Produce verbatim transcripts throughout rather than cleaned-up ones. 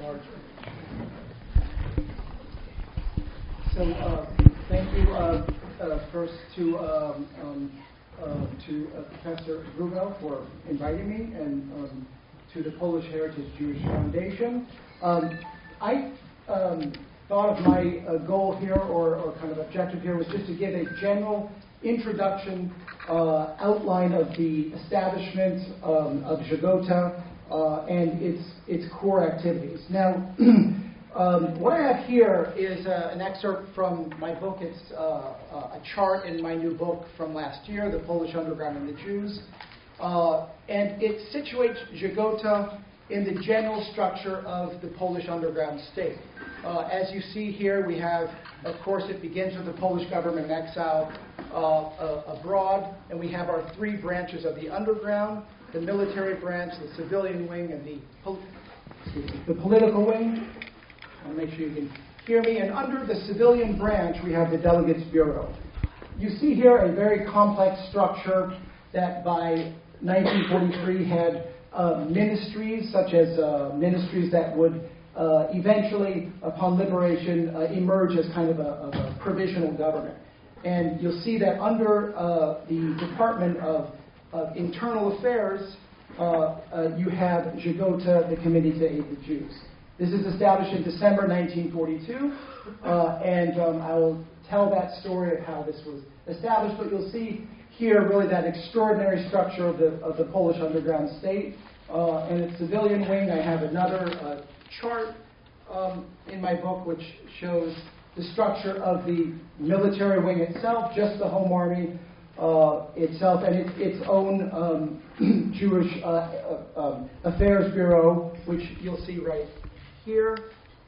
So uh, thank you uh, uh, first to um, um, uh, to uh, Professor Wrubel for inviting me, and um, to the Polish Heritage Jewish Foundation. Um, I um, thought of my uh, goal here, or, or kind of objective here, was just to give a general introduction, uh, outline of the establishment um, of Żegota uh, and its its core activities. Now. Um, what I have here is uh, an excerpt from my book. It's uh, uh, a chart in my new book from last year, The Polish Underground and the Jews. Uh, and it situates Żegota in the general structure of the Polish underground state. Uh, as you see here, we have, of course, it begins with the Polish government in exile uh, uh, abroad, and we have our three branches of the underground, the military branch, the civilian wing, and the, pol- excuse me, the political wing. I'll make sure you can hear me. And under the civilian branch, we have the Delegates Bureau. You see here a very complex structure that by nineteen forty-three had uh, ministries, such as uh, ministries that would uh, eventually, upon liberation, uh, emerge as kind of a, of a provisional government. And you'll see that under uh, the Department of, of Internal Affairs, uh, uh, you have Żegota, the Committee to Aid the Jews. This is established in December nineteen forty-two, uh, and um, I will tell that story of how this was established, but you'll see here really that extraordinary structure of the, of the Polish underground state. Uh, and its civilian wing, I have another uh, chart um, in my book which shows the structure of the military wing itself, just the Home Army uh, itself, and it, its own um, Jewish uh, uh, um, Affairs Bureau, which you'll see right here,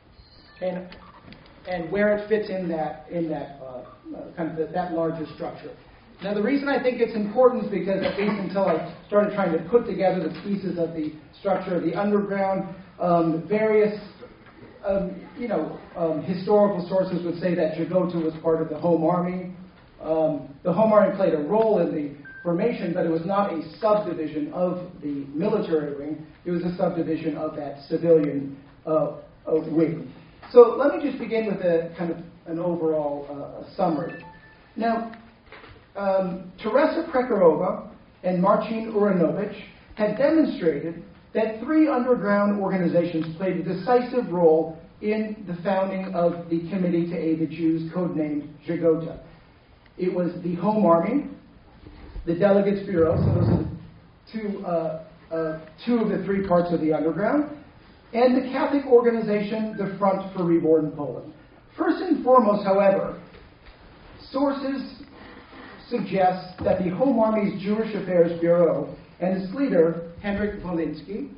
and and where it fits in that in that uh, uh, kind of the, that larger structure. Now, the reason I think it's important is because at least until I started trying to put together the pieces of the structure of the underground, um, various um, you know um, historical sources would say that Żegota was part of the Home Army. Um, the Home Army played a role in the formation, but it was not a subdivision of the military wing. It was a subdivision of that civilian Uh, uh, wing. So let me just begin with a kind of an overall uh, summary. Now, um, Teresa Prekerova and Marcin Uranovich had demonstrated that three underground organizations played a decisive role in the founding of the Committee to Aid the Jews, codenamed Żegota. It was the Home Army, the Delegates Bureau, so those are the two, uh, uh, two of the three parts of the underground, and the Catholic organization, the Front for Reborn Poland. First and foremost, however, sources suggest that the Home Army's Jewish Affairs Bureau and its leader, Henryk Wolinski,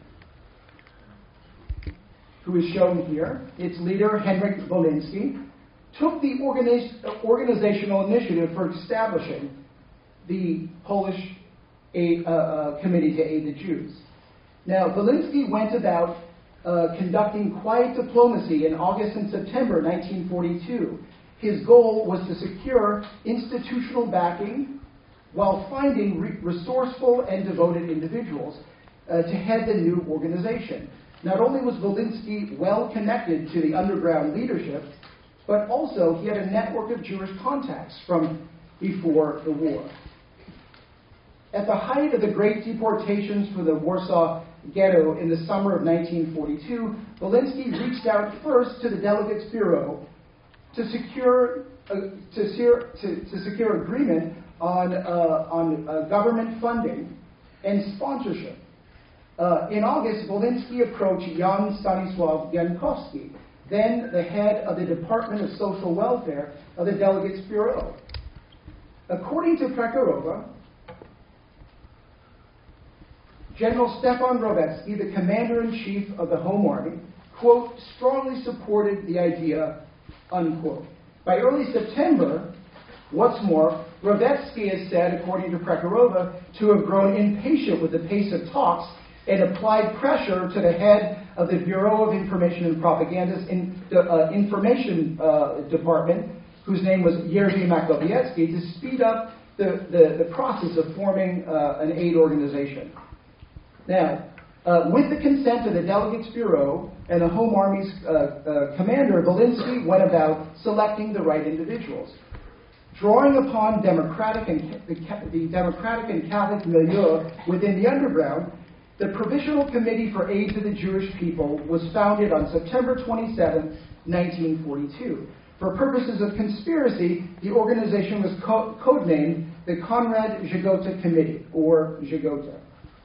who is shown here, its leader, Henryk Wolinski, took the organiz- organizational initiative for establishing the Polish Aid, uh, uh, Committee to Aid the Jews. Now, Wolinski went about uh, conducting quiet diplomacy in August and September nineteen forty-two. His goal was to secure institutional backing while finding re- resourceful and devoted individuals uh, to head the new organization. Not only was Wolinski well connected to the underground leadership, but also he had a network of Jewish contacts from before the war. At the height of the great deportations for the Warsaw Ghetto in the summer of nineteen forty-two, Wolinski reached out first to the Delegates Bureau to secure uh, to, secure, to, to secure agreement on uh, on uh, government funding and sponsorship. Uh, in August, Wolinski approached Jan Stanisław Jankowski, then the head of the Department of Social Welfare of the Delegates Bureau. According to Prekerova, General Stefan Rowetzky, the commander-in-chief of the Home Army, quote, strongly supported the idea, unquote. By early September, what's more, Rowetzky is said, according to Prekerova, to have grown impatient with the pace of talks and applied pressure to the head of the Bureau of Information and Propaganda's in, uh, Information uh, Department, whose name was Jerzy Makowiecki, to speed up the, the, the process of forming uh, an aid organization. Now, Uh, with the consent of the Delegates Bureau and the Home Army's uh, uh, commander, Volinsky went about selecting the right individuals. Drawing upon democratic and the, the democratic and Catholic milieu within the underground, the Provisional Committee for Aid to the Jewish People was founded on September twenty-seventh, nineteen forty-two. For purposes of conspiracy, the organization was co- codenamed the Konrad Żegota Committee, or Żegota.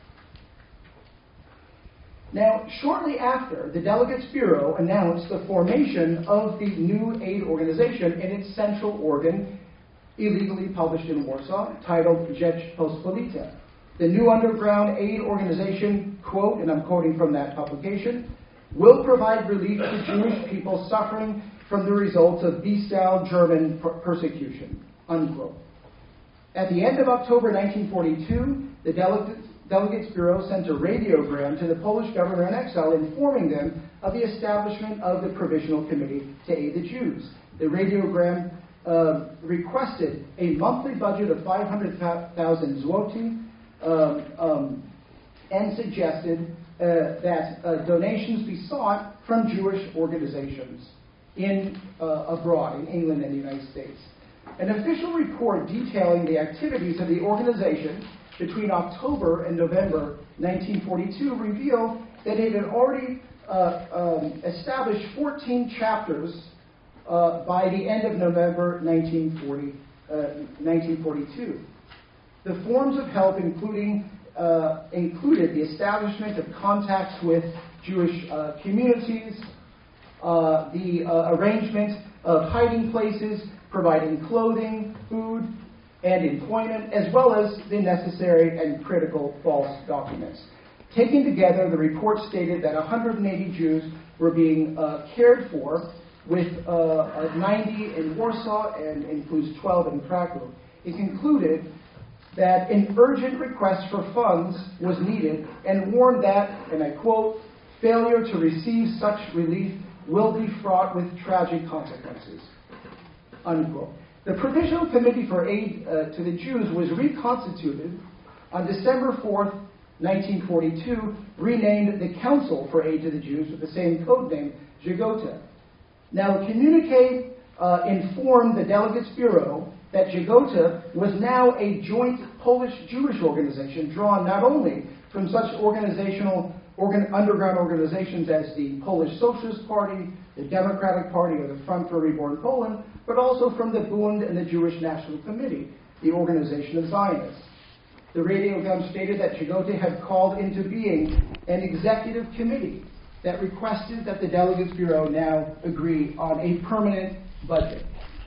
Now, shortly after, the Delegates Bureau announced the formation of the new aid organization in its central organ, illegally published in Warsaw, titled Rzeczpospolita. The new underground aid organization, quote, and I'm quoting from that publication, will provide relief to Jewish people suffering from the results of bestial German per- persecution, unquote. At the end of October nineteen forty-two, the Delegates Delegates Bureau sent a radiogram to the Polish governor in exile informing them of the establishment of the Provisional Committee to Aid the Jews. The radiogram uh, requested a monthly budget of five hundred thousand zloty um, um, and suggested uh, that uh, donations be sought from Jewish organizations in uh, abroad, in England and the United States. An official report detailing the activities of the organization between October and November nineteen forty-two revealed that it had already uh, um, established fourteen chapters uh, by the end of November nineteen forty-two. The forms of help including, uh, included the establishment of contacts with Jewish uh, communities, uh, the uh, arrangement of hiding places, providing clothing, food, and employment, as well as the necessary and critical false documents. Taken together, the report stated that one hundred eighty Jews were being uh, cared for, with uh, ninety in Warsaw and includes twelve in Krakow. It concluded that an urgent request for funds was needed and warned that, and I quote, failure to receive such relief will be fraught with tragic consequences, unquote. The Provisional Committee for Aid uh, to the Jews was reconstituted on December fourth, nineteen forty-two, renamed the Council for Aid to the Jews with the same code name, Żegota. Now, a communique uh, informed the Delegates Bureau that Żegota was now a joint Polish-Jewish organization drawn not only from such organizational organ, underground organizations as the Polish Socialist Party, the Democratic Party, or the Front for Reborn Poland, but also from the Bund and the Jewish National Committee, the organization of Zionists. The radiogram stated that Żegota had called into being an executive committee that requested that the Delegates Bureau now agree on a permanent budget.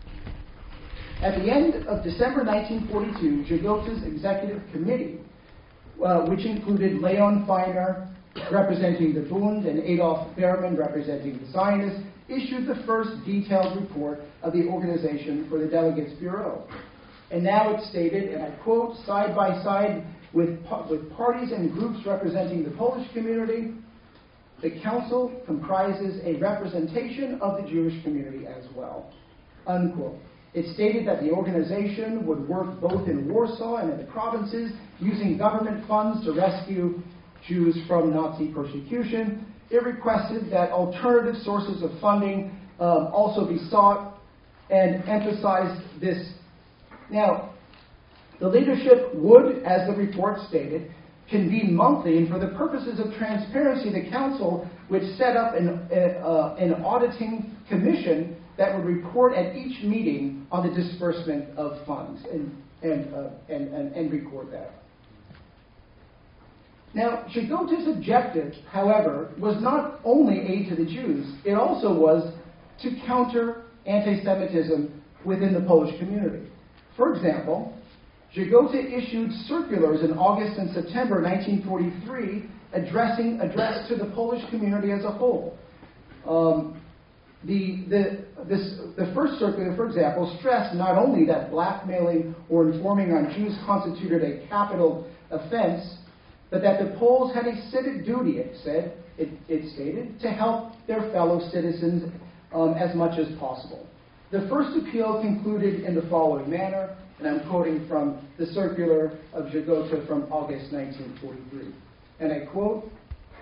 At the end of December nineteen forty-two, Żegota's executive committee, uh, which included Leon Feiner, representing the Bund, and Adolf Behrman, representing the Zionists, issued the first detailed report of the organization for the Delegates Bureau. And now it's stated, and I quote, side by side with, with parties and groups representing the Polish community, the council comprises a representation of the Jewish community as well, unquote. It stated that the organization would work both in Warsaw and in the provinces, using government funds to rescue Jews from Nazi persecution. It requested that alternative sources of funding um, also be sought and emphasized this. Now, the leadership would, as the report stated, convene monthly, and for the purposes of transparency, the council would set up an, uh, an auditing commission that would report at each meeting on the disbursement of funds and, and, uh, and, and, and record that. Now, Żegota's objective, however, was not only aid to the Jews, it also was to counter anti-Semitism within the Polish community. For example, Żegota issued circulars in August and September nineteen forty-three addressing addressed to the Polish community as a whole. Um, the, the, this, the first circular, for example, stressed not only that blackmailing or informing on Jews constituted a capital offense, but that the Poles had a civic duty, it said, it, it stated, to help their fellow citizens um, as much as possible. The first appeal concluded in the following manner, and I'm quoting from the circular of Żegota from August nineteen forty-three. And I quote,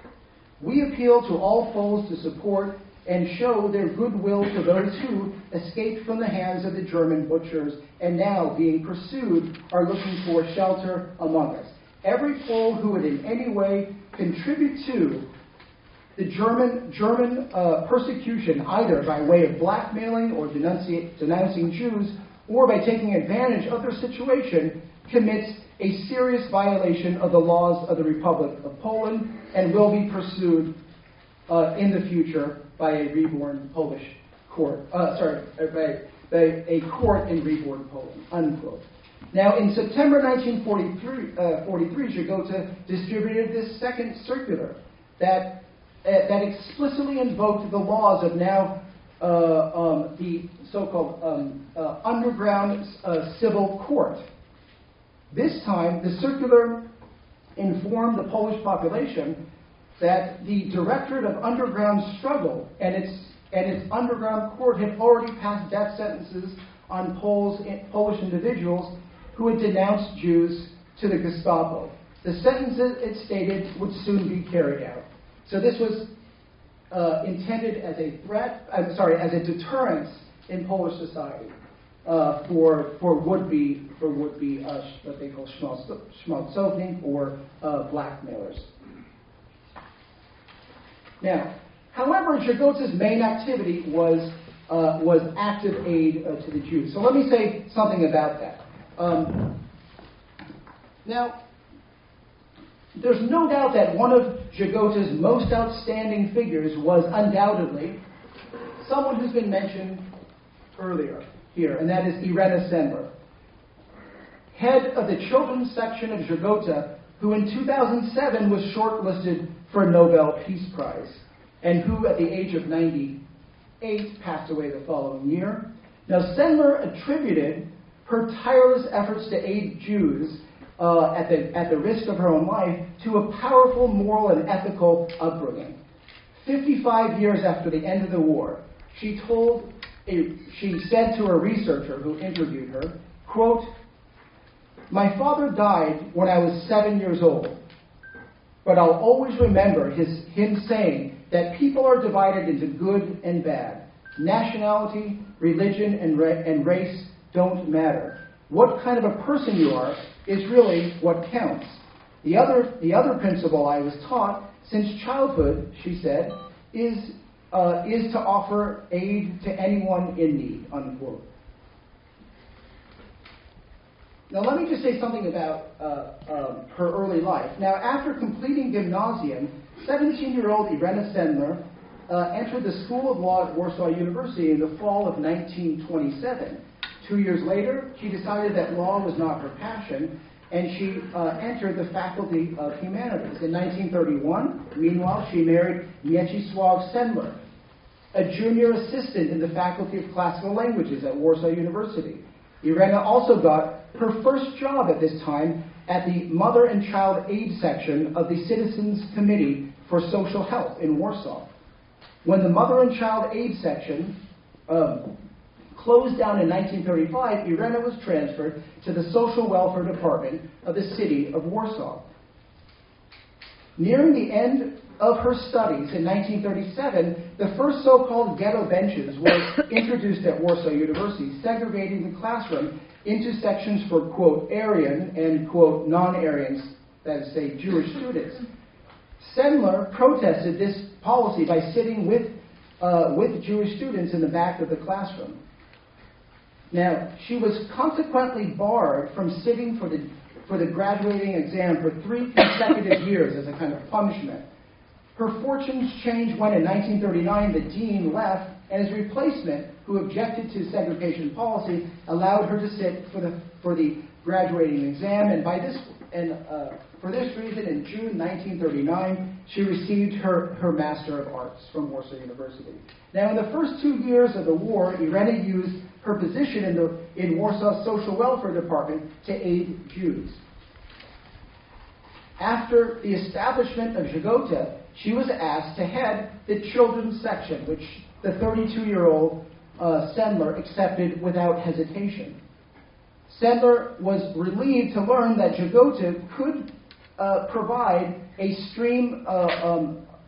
We appeal to all Poles to support and show their goodwill to those who escaped from the hands of the German butchers and now, being pursued, are looking for shelter among us. Every Pole who would in any way contribute to the German, German uh, persecution, either by way of blackmailing or denunci- denouncing Jews, or by taking advantage of their situation, commits a serious violation of the laws of the Republic of Poland and will be pursued uh, in the future by a reborn Polish court. Uh, sorry, by, by a court in reborn Poland. Unquote. Now, in September nineteen forty-three, uh, forty-three, Żegota distributed this second circular that uh, that explicitly invoked the laws of now uh, um, the so-called um, uh, underground uh, civil court. This time, the circular informed the Polish population that the Directorate of Underground Struggle and its and its underground court had already passed death sentences on Poles, Polish individuals who had denounced Jews to the Gestapo. The sentences, it stated, would soon be carried out. So this was uh, intended as a threat, I'm sorry, as a deterrence in Polish society uh, for for would-be for would-be uh, what they call schmaltzownik or uh, blackmailers. Now, however, Żegota's main activity was uh, was active aid uh, to the Jews. So let me say something about that. Um, now, there's no doubt that one of Żegota's most outstanding figures was undoubtedly someone who's been mentioned earlier here, and that is Irena Sendler, head of the children's section of Żegota, who in two thousand seven was shortlisted for a Nobel Peace Prize, and who at the age of ninety-eight passed away the following year. Now, Sendler attributed her tireless efforts to aid Jews uh, at, the, at the risk of her own life to a powerful moral and ethical upbringing. fifty-five years after the end of the war, she told, a, she said to a researcher who interviewed her, quote, "My father died when I was seven years old, but I'll always remember his, him saying that people are divided into good and bad. Nationality, religion, and, ra- and race don't matter. What kind of a person you are is really what counts. The other, the other principle I was taught since childhood," she said, is, uh, is to offer aid to anyone in need," unquote. Now, let me just say something about uh, um, her early life. Now, after completing gymnasium, seventeen-year-old Irena Sendler uh, entered the School of Law at Warsaw University in the fall of nineteen twenty-seven. Two years later, she decided that law was not her passion, and she uh, entered the Faculty of Humanities. In nineteen thirty-one, meanwhile, she married Mieczysław Sendler, a junior assistant in the Faculty of Classical Languages at Warsaw University. Irena also got her first job at this time at the Mother and Child Aid section of the Citizens Committee for Social Health in Warsaw. When the Mother and Child Aid section um, closed down in nineteen thirty-five, Irena was transferred to the Social Welfare Department of the city of Warsaw. Nearing the end of her studies in nineteen thirty-seven, the first so-called ghetto benches were introduced at Warsaw University, segregating the classroom into sections for, quote, Aryan and, quote, non-Aryans, that is, say, Jewish students. Sendler protested this policy by sitting with, uh, with Jewish students in the back of the classroom. Now, she was consequently barred from sitting for the, for the graduating exam for three consecutive years as a kind of punishment. Her fortunes changed when, in nineteen thirty-nine, the dean left, and his replacement, who objected to segregation policy, allowed her to sit for the for the graduating exam. And by this, and uh, for this reason, in June nineteen thirty-nine, she received her, her Master of Arts from Warsaw University. Now, in the first two years of the war, Irena used her position in the in Warsaw's Social Welfare Department to aid Jews. After the establishment of Żegota, she was asked to head the children's section, which the thirty-two-year-old uh, Sendler accepted without hesitation. Sendler was relieved to learn that Żegota could uh, provide a stream uh, um,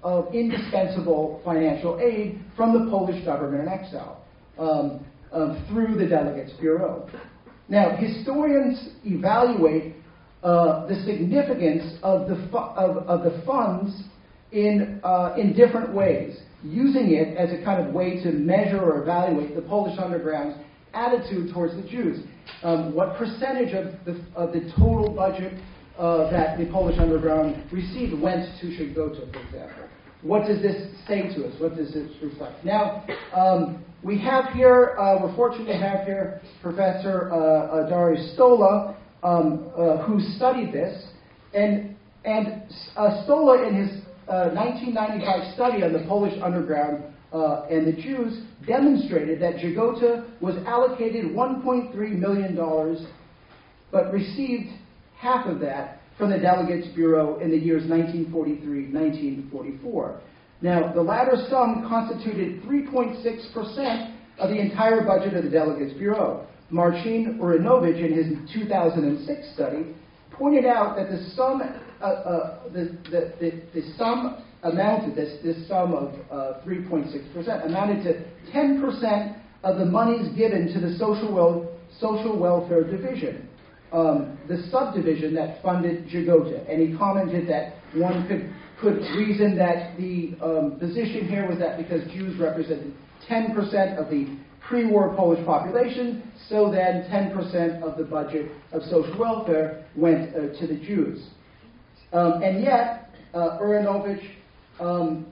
of indispensable financial aid from the Polish government in exile um, um, through the Delegates Bureau. Now, historians evaluate uh, the significance of the, fu- of, of the funds in, uh, in different ways, using it as a kind of way to measure or evaluate the Polish underground's attitude towards the Jews. Um, what percentage of the, of the total budget uh, that the Polish underground received went to Żegota, for example? What does this say to us? What does it reflect? Now, um, we have here, uh, we're fortunate to have here Professor uh, uh, Dariusz Stola, um, uh, who studied this, and, and uh, Stola, in his uh, nineteen ninety-five study on the Polish underground uh, and the Jews, demonstrated that Żegota was allocated one point three million dollars, but received half of that from the Delegates Bureau in the years nineteen forty-three to nineteen forty-four. Now, the latter sum constituted three point six percent of the entire budget of the Delegates Bureau. Marcin Urinovich, in his two thousand six study, pointed out that the sum, uh, uh, the, the, the, the sum amounted, this, this sum of uh, three point six percent, amounted to ten percent of the monies given to the social, wel- social welfare division, um, the subdivision that funded Żegota. And he commented that one could, could reason that the um, position here was that because Jews represented ten percent of the pre-war Polish population, so then ten percent of the budget of social welfare went uh, to the Jews. Um, and yet, uh, Urinovich um,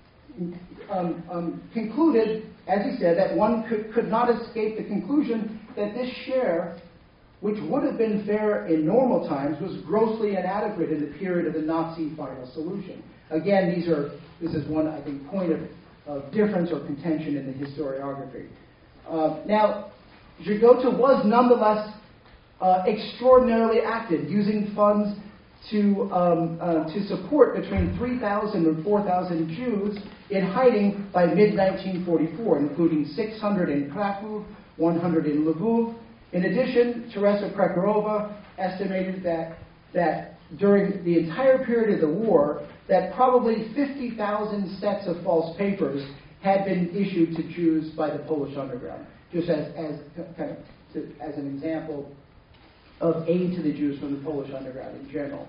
um, um, concluded, as he said, that one could, could not escape the conclusion that this share, which would have been fair in normal times, was grossly inadequate in the period of the Nazi final solution. Again, these are this is one, I think, point of, of difference or contention in the historiography. Uh, now, Żegota was nonetheless uh, extraordinarily active, using funds to um, uh, to support between three thousand and four thousand Jews in hiding by mid nineteen forty-four, including six hundred in Kraków, one hundred in Lvov. In addition, Teresa Krekerova estimated that that during the entire period of the war, that probably fifty thousand sets of false papers had been issued to Jews by the Polish underground, just as, as kind of to, as an example of aid to the Jews from the Polish underground in general.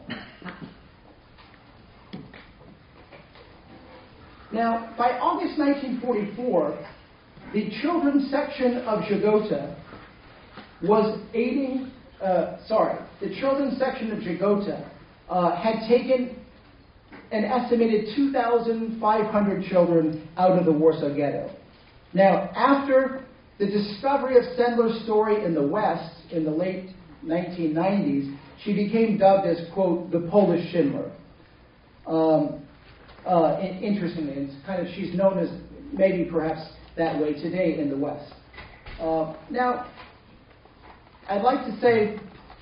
Now, by August nineteen forty-four, the children's section of Żegota was aiding, uh, sorry, the children's section of Żegota uh, had taken an estimated two thousand five hundred children out of the Warsaw Ghetto. Now, after the discovery of Sendler's story in the West in the late nineteen nineties, she became dubbed as, quote, the Polish Schindler. Um, uh, interestingly, it's kind of, she's known as maybe perhaps that way today in the West. Uh, now, I'd like to say,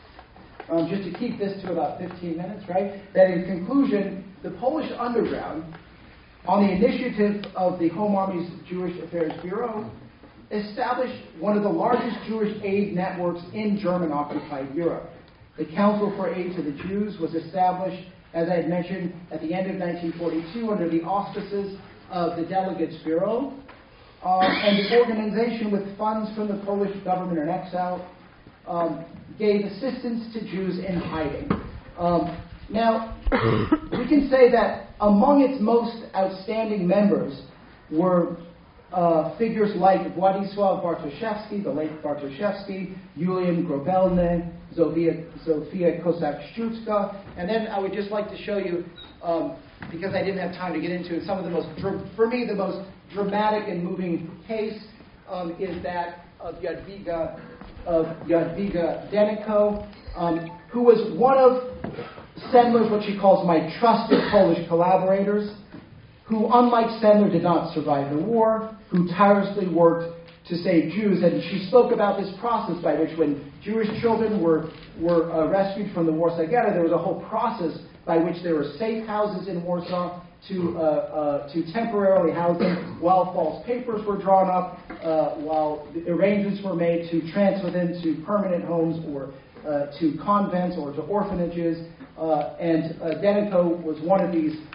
um, just to keep this to about fifteen minutes, right, that in conclusion, the Polish underground, on the initiative of the Home Army's Jewish Affairs Bureau, established one of the largest Jewish aid networks in German-occupied Europe. The Council for Aid to the Jews was established, as I had mentioned, at the end of nineteen forty-two under the auspices of the Delegates Bureau, uh, and the organization, with funds from the Polish government in exile, um, gave assistance to Jews in hiding. Um, now, we can say that among its most outstanding members were uh, figures like Władysław Bartoszewski, the late Bartoszewski, Julian Grobelny, Zofia, Zofia Kosak-Szczucka, and then I would just like to show you, um, because I didn't have time to get into it, some of the most, for me, the most dramatic and moving case um, is that of Jadwiga, of Jadwiga Deniko, um, who was one of Sendler's, what she calls my trusted Polish collaborators, who, unlike Sendler, did not survive the war, who tirelessly worked to save Jews. And she spoke about this process by which, when Jewish children were, were uh, rescued from the Warsaw Ghetto, there was a whole process by which there were safe houses in Warsaw to, uh, uh, to temporarily house them while false papers were drawn up, uh, while the arrangements were made to transfer them to permanent homes or uh, to convents or to orphanages. Uh, and uh, Deniko was one of these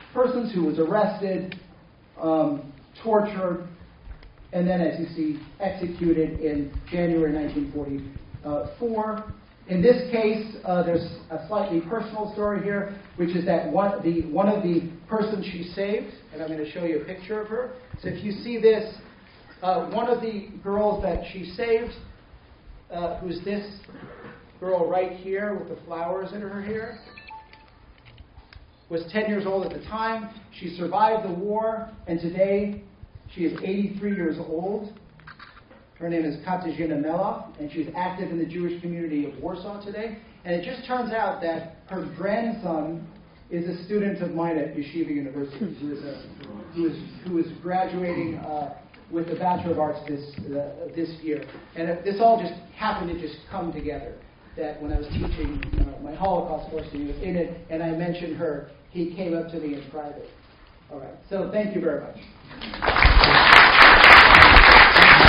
persons who was arrested, um, tortured, and then, as you see, executed in January nineteen forty-four. In this case, uh, there's a slightly personal story here, which is that one, the, one of the persons she saved, and I'm going to show you a picture of her. So if you see this, uh, one of the girls that she saved, uh, who's this girl right here with the flowers in her hair, was ten years old at the time. She survived the war, and today she is eighty-three years old. Her name is Katarzyna Melach, and she's active in the Jewish community of Warsaw today. And it just turns out that her grandson is a student of mine at Yeshiva University, who is, a, who is, who is graduating uh, with a Bachelor of Arts this, uh, this year. And it, this all just happened to just come together. That when I was teaching uh, my Holocaust course, he was in it, and I mentioned her, he came up to me in private. All right, so thank you very much.